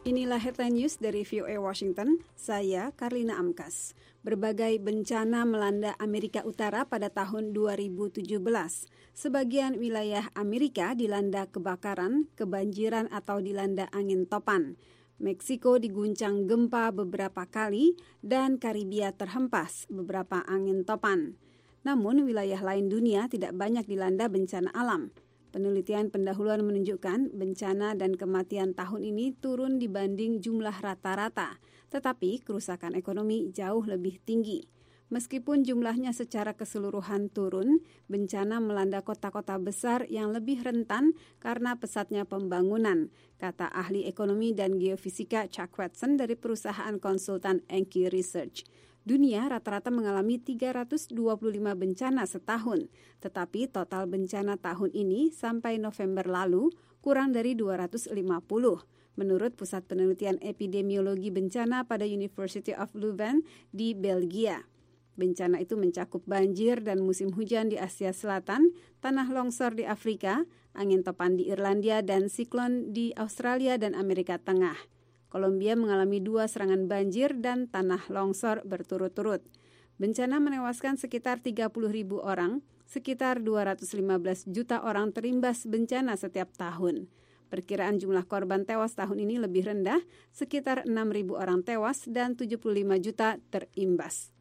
Inilah headline news dari VOA Washington, saya Karlina Amkas. Berbagai bencana melanda Amerika Utara pada tahun 2017. Sebagian wilayah Amerika dilanda kebakaran, kebanjiran atau dilanda angin topan. Meksiko diguncang gempa beberapa kali dan Karibia terhempas beberapa angin topan. Namun wilayah lain dunia tidak banyak dilanda bencana alam. Penelitian pendahuluan menunjukkan bencana dan kematian tahun ini turun dibanding jumlah rata-rata, tetapi kerusakan ekonomi jauh lebih tinggi. Meskipun jumlahnya secara keseluruhan turun, bencana melanda kota-kota besar yang lebih rentan karena pesatnya pembangunan, kata ahli ekonomi dan geofisika Chuck Watson dari perusahaan konsultan Enki Research. Dunia rata-rata mengalami 325 bencana setahun, tetapi total bencana tahun ini sampai November lalu kurang dari 250. Menurut Pusat Penelitian Epidemiologi Bencana pada University of Leuven di Belgia. Bencana itu mencakup banjir dan musim hujan di Asia Selatan, tanah longsor di Afrika, angin topan di Irlandia, dan siklon di Australia dan Amerika Tengah. Kolombia mengalami 2 serangan banjir dan tanah longsor berturut-turut. Bencana menewaskan sekitar 30.000 orang, sekitar 215 juta orang terimbas bencana setiap tahun. Perkiraan jumlah korban tewas tahun ini lebih rendah, sekitar 6.000 orang tewas dan 75 juta terimbas.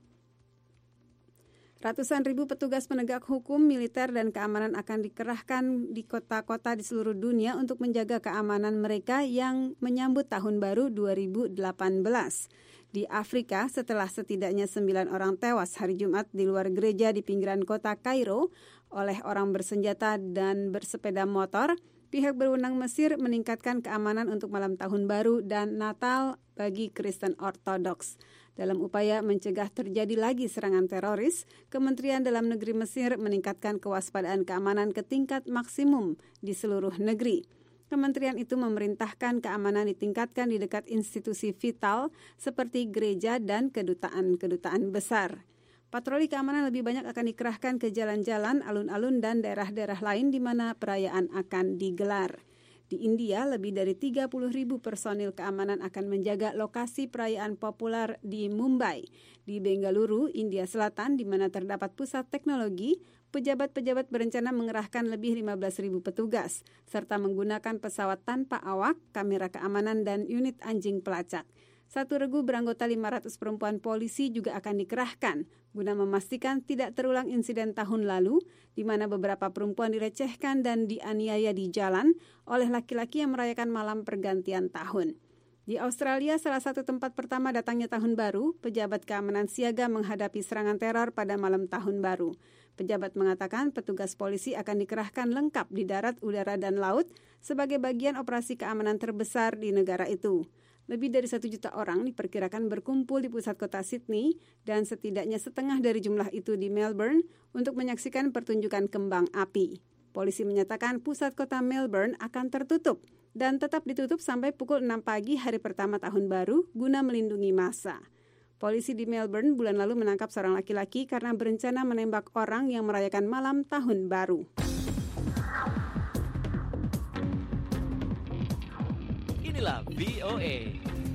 Ratusan ribu petugas penegak hukum, militer, dan keamanan akan dikerahkan di kota-kota di seluruh dunia untuk menjaga keamanan mereka yang menyambut Tahun Baru 2018. Di Afrika, setelah setidaknya 9 orang tewas hari Jumat di luar gereja di pinggiran kota Kairo oleh orang bersenjata dan bersepeda motor, pihak berwenang Mesir meningkatkan keamanan untuk malam Tahun Baru dan Natal bagi Kristen Ortodoks. Dalam upaya mencegah terjadi lagi serangan teroris, Kementerian Dalam Negeri Mesir meningkatkan kewaspadaan keamanan ke tingkat maksimum di seluruh negeri. Kementerian itu memerintahkan keamanan ditingkatkan di dekat institusi vital seperti gereja dan kedutaan-kedutaan besar. Patroli keamanan lebih banyak akan dikerahkan ke jalan-jalan, alun-alun, dan daerah-daerah lain di mana perayaan akan digelar. Di India, lebih dari 30.000 personil keamanan akan menjaga lokasi perayaan populer di Mumbai. Di Bengaluru, India Selatan, di mana terdapat pusat teknologi, pejabat-pejabat berencana mengerahkan lebih 15.000 petugas, serta menggunakan pesawat tanpa awak, kamera keamanan, dan unit anjing pelacak. Satu regu beranggota 500 perempuan polisi juga akan dikerahkan guna memastikan tidak terulang insiden tahun lalu di mana beberapa perempuan direcehkan dan dianiaya di jalan oleh laki-laki yang merayakan malam pergantian tahun. Di Australia, salah satu tempat pertama datangnya Tahun Baru, pejabat keamanan siaga menghadapi serangan teror pada malam Tahun Baru. Pejabat mengatakan petugas polisi akan dikerahkan lengkap di darat, udara, dan laut sebagai bagian operasi keamanan terbesar di negara itu. Lebih dari 1 juta orang diperkirakan berkumpul di pusat kota Sydney dan setidaknya setengah dari jumlah itu di Melbourne untuk menyaksikan pertunjukan kembang api. Polisi menyatakan pusat kota Melbourne akan tertutup dan tetap ditutup sampai pukul 6 pagi hari pertama Tahun Baru guna melindungi massa. Polisi di Melbourne bulan lalu menangkap seorang laki-laki karena berencana menembak orang yang merayakan malam Tahun Baru. Inilah VOA.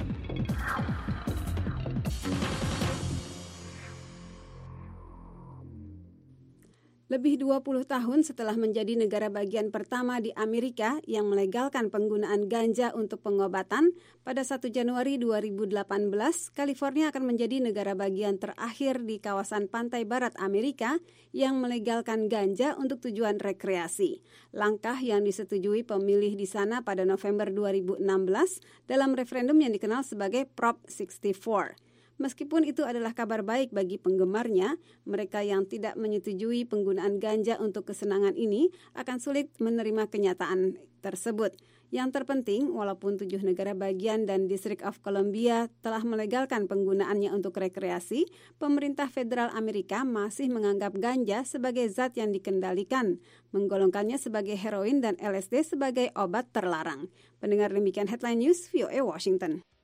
Lebih 20 tahun setelah menjadi negara bagian pertama di Amerika yang melegalkan penggunaan ganja untuk pengobatan, pada 1 Januari 2018, California akan menjadi negara bagian terakhir di kawasan pantai barat Amerika yang melegalkan ganja untuk tujuan rekreasi. Langkah yang disetujui pemilih di sana pada November 2016 dalam referendum yang dikenal sebagai Prop 64. Meskipun itu adalah kabar baik bagi penggemarnya, mereka yang tidak menyetujui penggunaan ganja untuk kesenangan ini akan sulit menerima kenyataan tersebut. Yang terpenting, walaupun 7 negara bagian dan District of Columbia telah melegalkan penggunaannya untuk rekreasi, pemerintah federal Amerika masih menganggap ganja sebagai zat yang dikendalikan, menggolongkannya sebagai heroin dan LSD sebagai obat terlarang. Pendengar demikian Headline News, VOA Washington.